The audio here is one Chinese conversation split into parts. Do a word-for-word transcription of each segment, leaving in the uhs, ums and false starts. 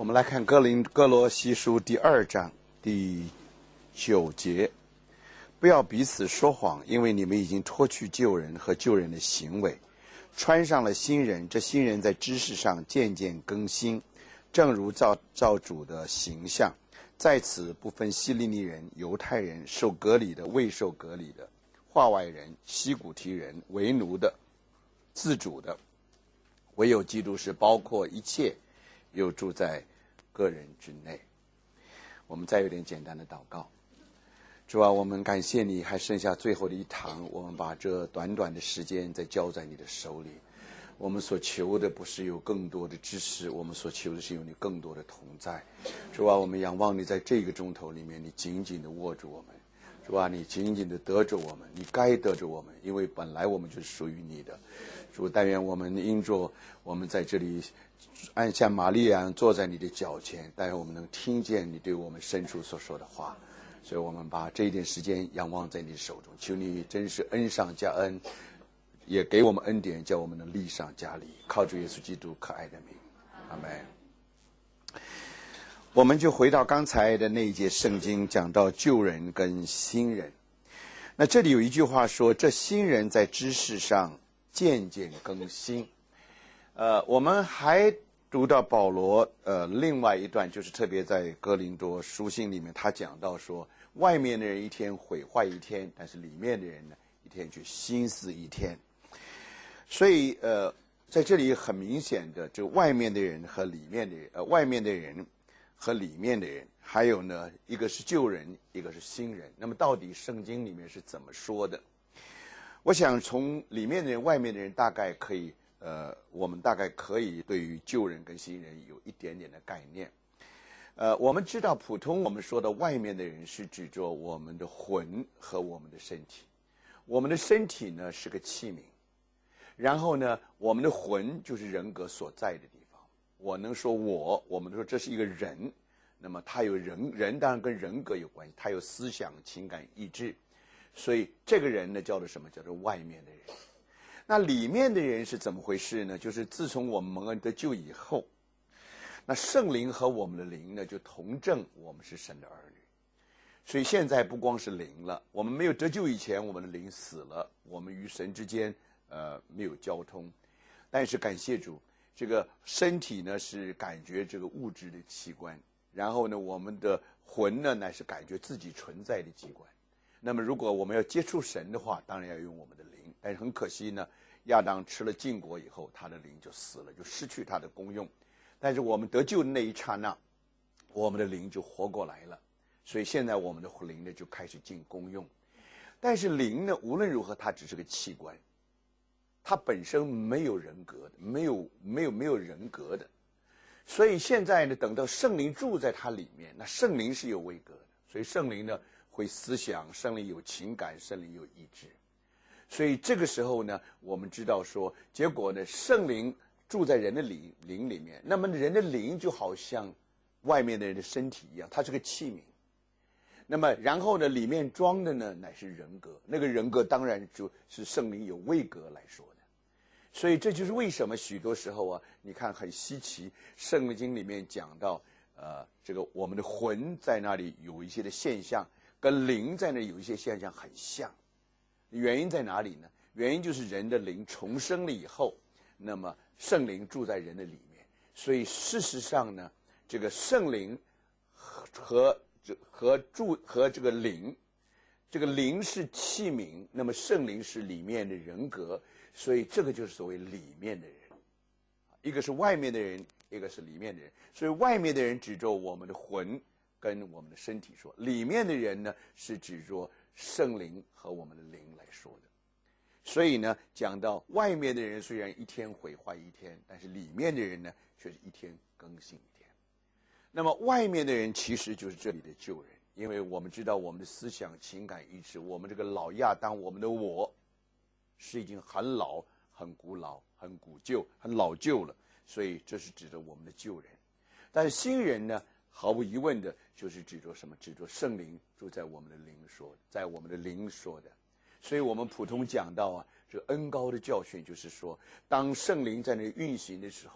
我们来看哥林哥罗西书第二章第九节，不要彼此说谎，因为你们已经脱去旧人和旧人的行为，穿上了新人。这新人在知识上渐渐更新，正如照照主的形象。在此不分希利尼人、犹太人、受割礼的、未受割礼的、化外人、西古提人、为奴的、自主的，唯有基督是包括一切，又住在个人之内。我们再有点简单的祷告。主啊，我们感谢你，还剩下最后的一堂，我们把这短短的时间再交在你的手里。我们所求的不是有更多的知识，我们所求的是有你更多的同在。主啊，我们仰望你在这个钟头里面，你紧紧地握住我们。主啊，你紧紧地得着我们，你该得着我们，因为本来我们就是属于你的。主，但愿我们因着我们在这里按像玛利亚坐在你的脚前，但愿我们能听见你对我们深处所说的话。所以我们把这一点时间仰望在你手中，求你真是恩上加恩，也给我们恩典，叫我们能力上加力，靠主耶稣基督可爱的名，阿们。我们就回到刚才的那一节圣经，讲到旧人跟新人。那这里有一句话说，这新人在知识上渐渐更新。呃，我们还读到保罗呃另外一段，就是特别在哥林多书信里面，他讲到说，外面的人一天毁坏一天，但是里面的人呢，一天去心思一天。所以呃，在这里很明显的，就外面的人和里面的人，呃，外面的人和里面的人，还有呢，一个是旧人，一个是新人。那么到底圣经里面是怎么说的？我想从里面的人、外面的人，大概可以，呃，我们大概可以对于旧人跟新人有一点点的概念。呃，我们知道，普通我们说的外面的人是指着我们的魂和我们的身体。我们的身体呢是个器皿。然后呢，我们的魂就是人格所在的地方。我能说我，我们说这是一个人，那么他有人，人当然跟人格有关系，他有思想、情感、意志，所以这个人呢叫做什么？叫做外面的人。那里面的人是怎么回事呢？就是自从我们蒙恩得救以后，那圣灵和我们的灵呢就同证我们是神的儿女。所以现在不光是灵了，我们没有得救以前，我们的灵死了，我们与神之间呃，没有交通，但是感谢主，这个身体呢是感觉这个物质的器官，然后呢，我们的魂呢乃是感觉自己存在的器官。那么，如果我们要接触神的话，当然要用我们的灵。但是很可惜呢，亚当吃了禁果以后，他的灵就死了，就失去他的功用。但是我们得救的那一刹那，我们的灵就活过来了，所以现在我们的灵呢就开始进功用。但是灵呢，无论如何，它只是个器官。它本身没有人格的，没有没有没有人格的，所以现在呢，等到圣灵住在它里面，那圣灵是有位格的，所以圣灵呢会思想，圣灵有情感，圣灵有意志，所以这个时候呢，我们知道说，结果呢，圣灵住在人的灵灵里面，那么人的灵就好像外面的人的身体一样，它是个器皿。那么然后呢，里面装的呢乃是人格，那个人格当然就是圣灵有位格来说的。所以这就是为什么许多时候啊，你看很稀奇，圣经里面讲到，呃，这个我们的魂在那里有一些的现象，跟灵在那里有一些现象很像。原因在哪里呢？原因就是人的灵重生了以后，那么圣灵住在人的里面，所以事实上呢，这个圣灵和和和住和这个灵，这个灵是器皿，那么圣灵是里面的人格。所以这个就是所谓里面的人，一个是外面的人，一个是里面的人。所以外面的人指着我们的魂跟我们的身体说，里面的人呢是指着圣灵和我们的灵来说的。所以呢，讲到外面的人虽然一天毁坏一天，但是里面的人呢却是一天更新一天。那么外面的人其实就是这里的旧人，因为我们知道我们的思想、情感、意志，我们这个老亚当，我们的我是已经很老、很古老、很古旧、很老旧了，所以这是指着我们的旧人。但是新人呢，毫无疑问的就是指着什么？指着圣灵住在我们的灵说的，在我们的灵说的。所以我们普通讲到啊，这个恩高的教训就是说，当圣灵在那运行的时候，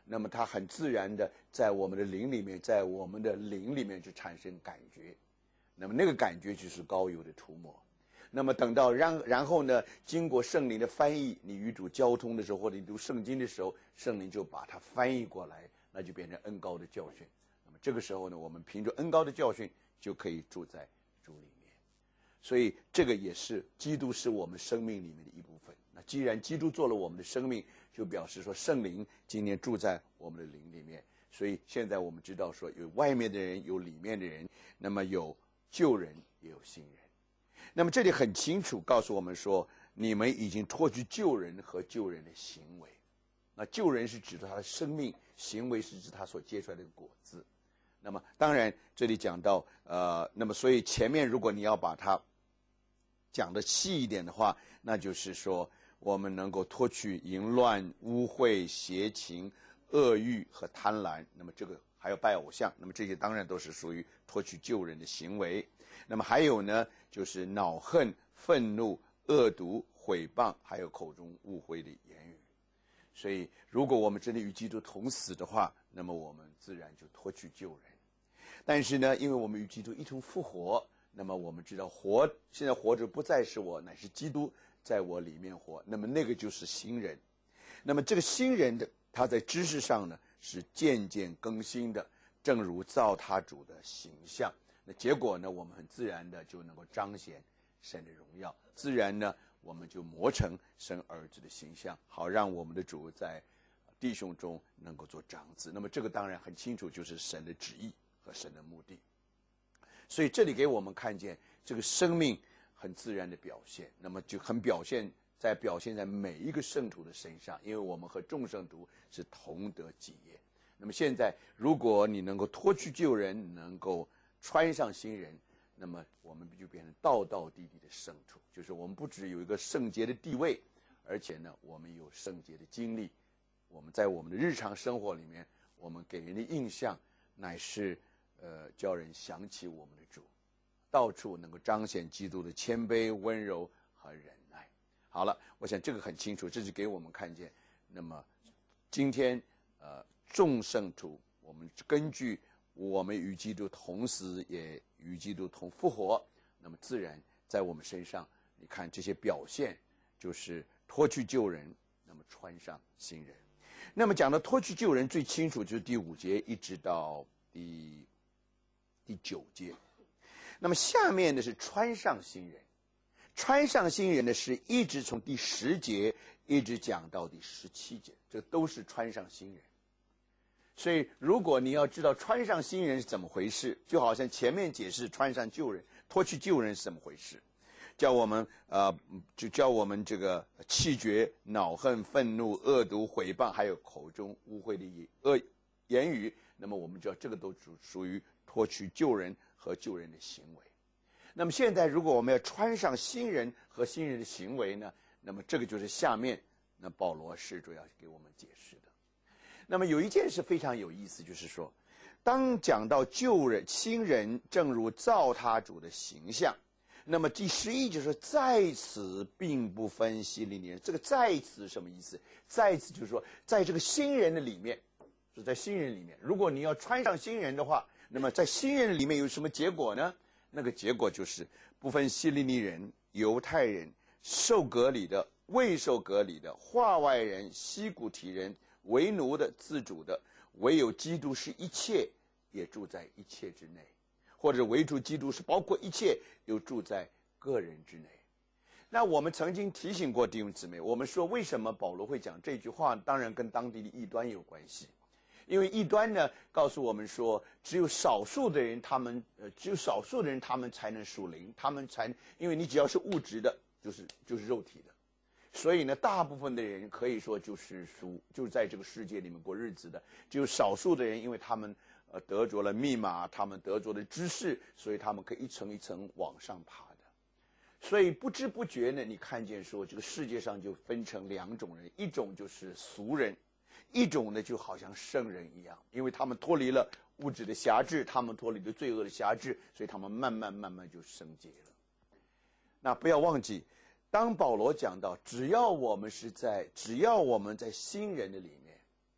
那么它很自然的在我们的灵里面，在我们的灵里面就产生感觉，那么那个感觉就是膏油的涂抹。那么等到然然后呢，经过圣灵的翻译，你与主交通的时候，或者你读圣经的时候，圣灵就把它翻译过来，那就变成恩膏的教训。那么这个时候呢，我们凭着恩膏的教训就可以住在主里面。所以这个也是基督是我们生命里面的一部分。那既然基督做了我们的生命，就表示说圣灵今天住在我们的灵里面。所以现在我们知道说，有外面的人，有里面的人，那么有旧人也有新人。那么这里很清楚告诉我们说，你们已经脱去旧人和旧人的行为。那旧人是指他的生命，行为是指他所结出来的果子。那么当然这里讲到呃，那么所以前面如果你要把它讲的细一点的话，那就是说我们能够脱去淫乱、污秽、邪情、恶欲和贪婪。那么这个还有拜偶像，那么这些当然都是属于脱去旧人的行为。那么还有呢，就是恼恨、愤怒、恶毒、毁谤，还有口中污秽的言语。所以如果我们真的与基督同死的话，那么我们自然就脱去旧人。但是呢，因为我们与基督一同复活，那么我们知道活现在活着不再是我，乃是基督在我里面活，那么那个就是新人。那么这个新人的他在知识上呢是渐渐更新的，正如造他主的形象。那结果呢，我们很自然的就能够彰显神的荣耀，自然呢我们就磨成神儿子的形象，好让我们的主在弟兄中能够做长子。那么这个当然很清楚，就是神的旨意和神的目的。所以这里给我们看见这个生命很自然的表现，那么就很表现在表现在每一个圣徒的身上，因为我们和众圣徒是同得基业。那么现在如果你能够脱去旧人，能够穿上新人，那么我们就变成道道地地的圣徒，就是我们不只有一个圣洁的地位，而且呢我们有圣洁的经历。我们在我们的日常生活里面，我们给人的印象乃是呃叫人想起我们的主，到处能够彰显基督的谦卑、温柔和忍耐。好了，我想这个很清楚，这是给我们看见。那么今天呃众圣徒，我们根据我们与基督同死，也与基督同复活，那么自然在我们身上，你看这些表现就是脱去旧人，那么穿上新人。那么讲到脱去旧人，最清楚就是第五节一直到第第九节。那么下面的是穿上新人，穿上新人的是一直从第十节一直讲到第十七节，这都是穿上新人。所以如果你要知道穿上新人是怎么回事，就好像前面解释穿上旧人，脱去旧人是怎么回事，叫我们呃，就叫我们这个气绝、恼恨、愤怒、恶毒、毁谤，还有口中污秽的恶言语，那么我们知道这个都属属于脱去旧人和旧人的行为。那么现在如果我们要穿上新人和新人的行为呢，那么这个就是下面那保罗使徒要给我们解释的。那么有一件事非常有意思，就是说当讲到旧人新人正如造他主的形象，那么第十一就是说在此并不分希利尼人。这个在此什么意思？在此就是说在这个新人的里面，是在新人里面，如果你要穿上新人的话，那么在新人里面有什么结果呢？那个结果就是不分希利尼人、犹太人、受隔离的、未受隔离的、化外人、西古提人、为奴的、自主的，唯有基督是一切，也住在一切之内，或者唯独基督是包括一切，又住在个人之内。那我们曾经提醒过弟兄姊妹，我们说为什么保罗会讲这句话，当然跟当地的异端有关系。因为异端呢告诉我们说，只有少数的人他们呃只有少数的人他们才能属灵，他们才因为你只要是物质的，就是就是肉体的。所以呢大部分的人可以说就是属就是在这个世界里面过日子的，只有少数的人因为他们呃得着了密码，他们得着了知识，所以他们可以一层一层往上爬的。所以不知不觉呢，你看见说这个世界上就分成两种人，一种就是俗人，一种呢就好像圣人一样，因为他们脱离了物质的辖制，他们脱离了罪恶的辖制，所以他们慢慢慢慢就升阶了。那不要忘记，当保罗讲到只要我们是在只要我们在新人的里面，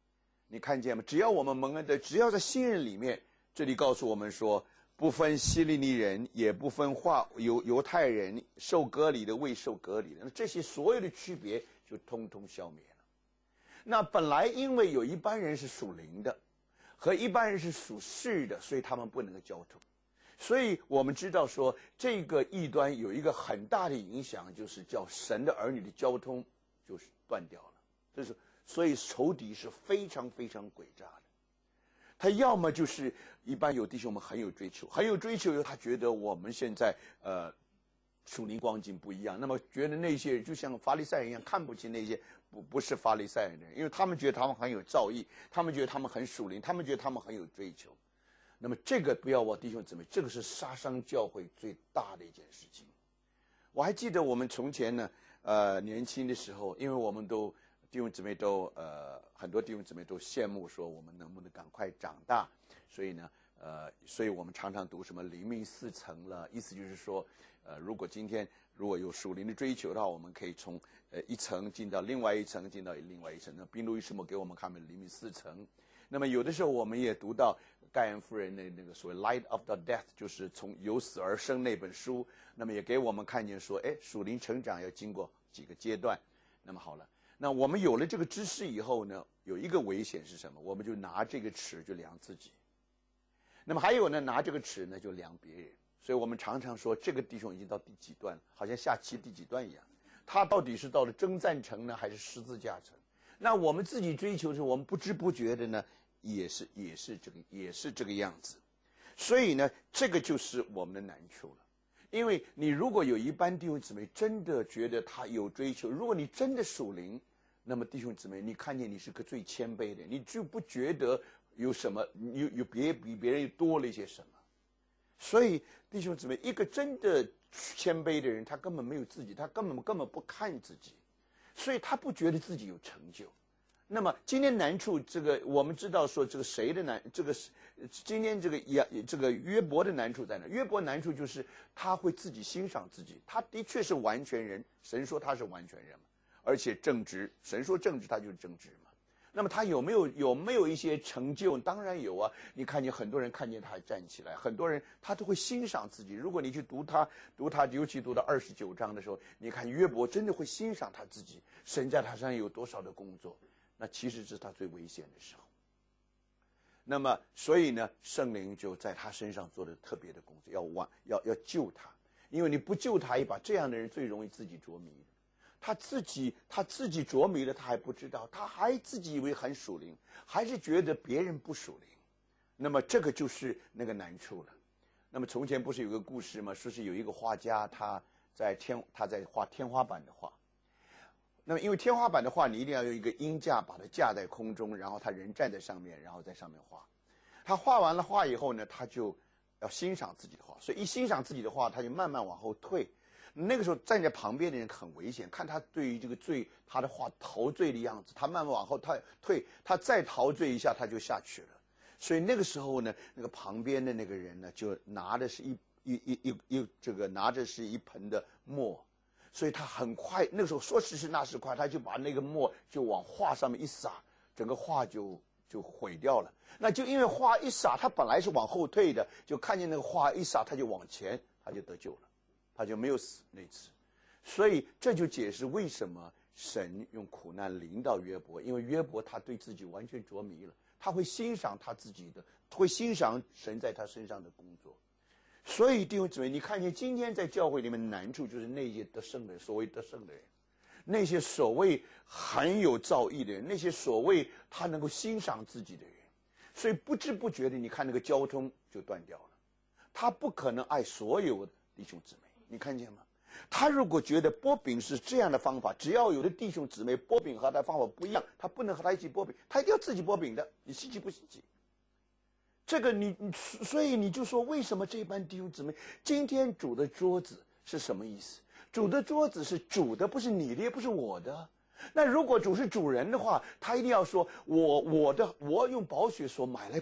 你看见吗？只要我们蒙恩的，只要在新人里面，这里告诉我们说，不分希利尼人，也不分化犹犹太人，受割礼的未受割礼的，那这些所有的区别就通通消灭了。那本来因为有一般人是属灵的，和一般人是属世的，所以他们不能够交通。所以我们知道说，这个异端有一个很大的影响，就是叫神的儿女的交通就是断掉了。这是所以仇敌是非常非常诡诈的。他要么就是一般有弟兄们很有追求，很有追求，他觉得我们现在呃属灵光景不一样，那么觉得那些就像法利赛人一样，看不起那些不不是法利赛人的人，因为他们觉得他们很有造诣，他们觉得他们很属灵，他们觉得他们很有追求。那么这个不要我弟兄姊妹，这个是杀伤教会最大的一件事情。我还记得我们从前呢，呃，年轻的时候，因为我们都弟兄姊妹都呃很多弟兄姊妹都羡慕说我们能不能赶快长大，所以呢，呃，所以我们常常读什么灵命四层了，意思就是说，呃，如果今天如果有属灵的追求的话，我们可以从呃一层进到另外一层，进到另外一层。那宾路易士母给我们看的灵命四层。那么有的时候我们也读到盖恩夫人的那个所谓《Light of the Death》，就是从由死而生那本书。那么也给我们看见说，哎，属灵成长要经过几个阶段。那么好了，那我们有了这个知识以后呢，有一个危险是什么？我们就拿这个尺就量自己。那么还有呢，拿这个尺呢就量别人。所以我们常常说，这个弟兄已经到第几段了，好像下棋第几段一样。他到底是到了征战城呢，还是十字架城？那我们自己追求是我们不知不觉的呢，也是也是这个也是这个样子。所以呢，这个就是我们的难处了。因为你如果有一班弟兄姊妹真的觉得他有追求，如果你真的属灵，那么弟兄姊妹，你看见你是个最谦卑的，你就不觉得有什么有有别比别人多了一些什么。所以弟兄姊妹，一个真的谦卑的人，他根本没有自己，他根本根本不看自己。所以他不觉得自己有成就。那么今天难处，这个我们知道说，这个谁的难，这个是今天这个亚这个约伯的难处在哪？约伯难处就是他会自己欣赏自己，他的确是完全人，神说他是完全人嘛，而且正直，神说正直，他就是正直嘛。那么他有没有有没有一些成就？当然有啊！你看见很多人看见他还站起来，很多人他都会欣赏自己。如果你去读他读他，尤其读到二十九章的时候，你看约伯真的会欣赏他自己，神在他身上有多少的工作，那其实是他最危险的时候。那么所以呢，圣灵就在他身上做了特别的工作，要挽要要救他，因为你不救他一把，这样的人最容易自己着迷的。他自己他自己着迷了，他还不知道，他还自己以为很属灵，还是觉得别人不属灵。那么这个就是那个难处了。那么从前不是有个故事吗？说是有一个画家，他在天他在画天花板的画。那么因为天花板的画，你一定要用一个鹰架把它架在空中，然后他人站在上面，然后在上面画。他画完了画以后呢，他就要欣赏自己的画，所以一欣赏自己的画，他就慢慢往后退。那个时候站在旁边的人很危险，看他对于这个罪，他的画陶醉的样子，他慢慢往后退，退，他再陶醉一下，他就下去了。所以那个时候呢，那个旁边的那个人呢，就拿的是一一一一一这个拿着是一盆的墨，所以他很快，那个时候说时迟那时快，他就把那个墨就往画上面一撒，整个画就就毁掉了。那就因为画一撒，他本来是往后退的，就看见那个画一撒，他就往前，他就得救了。他就没有死那次，所以这就解释为什么神用苦难临到约伯，因为约伯他对自己完全着迷了，他会欣赏他自己的，会欣赏神在他身上的工作。所以弟兄姊妹，你看见今天在教会里面的难处，就是那些得胜的人，所谓得胜的人，那些所谓很有造诣的人，那些所谓他能够欣赏自己的人，所以不知不觉的，你看那个交通就断掉了。他不可能爱所有的弟兄姊妹。你看见吗？他如果觉得剥饼是这样的方法，只要有的弟兄姊妹剥饼和他的方法不一样，他不能和他一起剥饼，他一定要自己剥饼的。你稀奇不稀奇？这个你你所以你就说，为什么这班弟兄姊妹今天煮的桌子是什么意思？煮的桌子是主的，不是你的，也不是我的。那如果主是主人的话，他一定要说，我我的我用宝血所买来